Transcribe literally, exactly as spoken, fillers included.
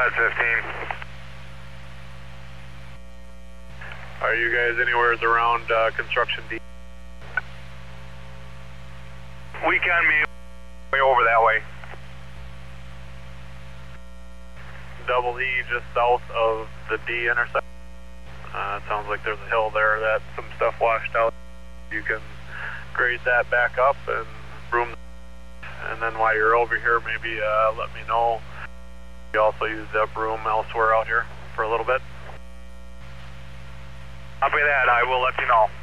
ahead, fifteen. Are you guys anywhere around uh, construction D? We can be way over that way. Double E just south of the D intersection. Uh, it sounds like there's a hill there that some stuff washed out. You can grade that back up and broom. And then while you're over here, maybe uh, let me know. You also use the broom elsewhere out here for a little bit. Copy that. I will let you know.